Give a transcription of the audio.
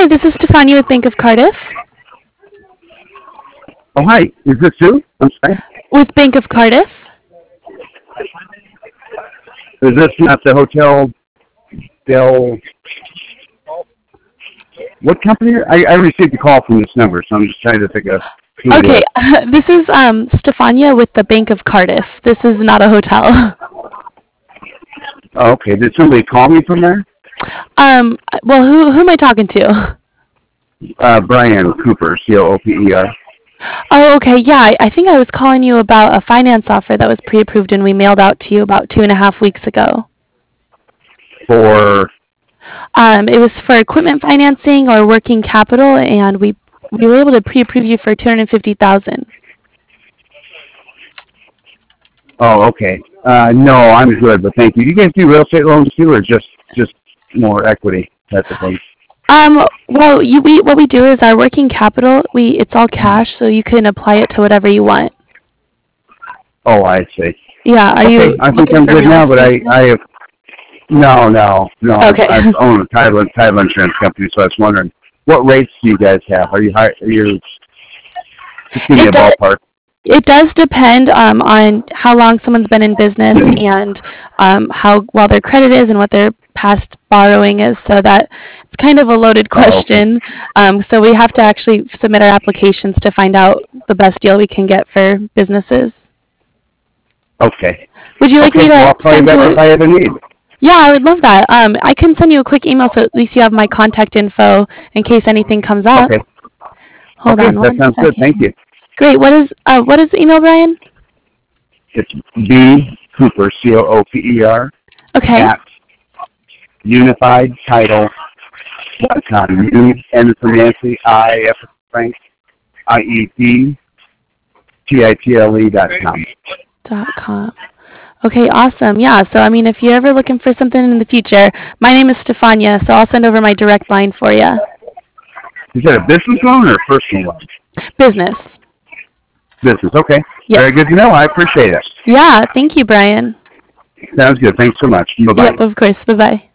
this is Stefania with Bank of Cardiff. Oh, hi. Is this Sue? I'm sorry. With Bank of Cardiff. Is this not the Hotel Del... What company? I received a call from this number, so I'm just trying to think of who it Okay, is. this is Stefania with the Bank of Cardiff. This is not a hotel. Oh, okay. Did somebody call me from there? Well, who am I talking to? Brian Cooper, Cooper. Oh, okay. Yeah, I think I was calling you about a finance offer that was pre-approved and we mailed out to you about 2.5 weeks ago. For... It was for equipment financing or working capital, and we were able to pre-approve you for 250,000. Oh, okay. No, I'm good, but thank you. You guys do real estate loans too, or just more equity type of thing? Well, what we do is our working capital. It's all cash, so you can apply it to whatever you want. Oh, I see. Yeah. Are Okay, you I think looking I'm for good real now, but estate? I have... No. Okay. I own a title insurance company, so I was wondering, what rates do you guys have? Are you just give me a It does. ballpark? It does depend on how long someone's been in business and how well their credit is and what their past borrowing is. So that it's kind of a loaded Oh, okay. question. So we have to actually submit our applications to find out the best deal we can get for businesses. Okay. Would you like me Okay, well, to I'll call you send back you if I have a need. Yeah, I would love that. I can send you a quick email so at least you have my contact info in case anything comes up. Okay. Hold Okay, on that one sounds good. second. Thank you. Great. What is the email, Brian? It's B. Cooper, Cooper, Okay. at unifiedtitle.com. U, N for Nancy, I, F for Frank, IED, .com. Okay, awesome. Yeah, so I mean, if you're ever looking for something in the future, my name is Stefania, so I'll send over my direct line for you. Is that a business loan or a personal loan? Business. Business, okay. Yep. Very good to know. I appreciate it. Yeah, thank you, Brian. Sounds good. Thanks so much. Bye-bye. Yep, of course. Bye-bye.